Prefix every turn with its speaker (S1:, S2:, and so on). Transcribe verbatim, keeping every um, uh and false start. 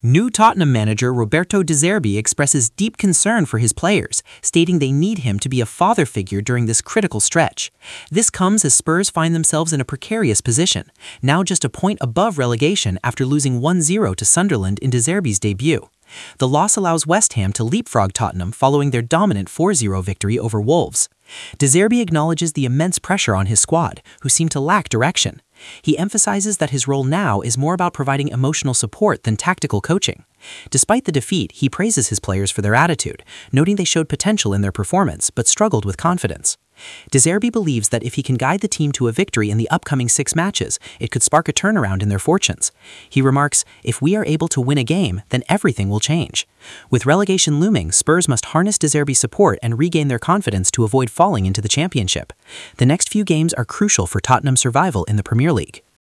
S1: New Tottenham manager Roberto De Zerbi expresses deep concern for his players, stating they need him to be a father figure during this critical stretch. This comes as Spurs find themselves in a precarious position, now just a point above relegation after losing one zero to Sunderland in De Zerbi's debut. The loss allows West Ham to leapfrog Tottenham following their dominant four zero victory over Wolves. De Zerbi acknowledges the immense pressure on his squad, who seem to lack direction. He emphasizes that his role now is more about providing emotional support than tactical coaching. Despite the defeat, he praises his players for their attitude, noting they showed potential in their performance but struggled with confidence. De Zerbi believes that if he can guide the team to a victory in the upcoming six matches, it could spark a turnaround in their fortunes. He remarks, "If we are able to win a game, then everything will change." With relegation looming, Spurs must harness De Zerbi's support and regain their confidence to avoid falling into the championship. The next few games are crucial for Tottenham's survival in the Premier League.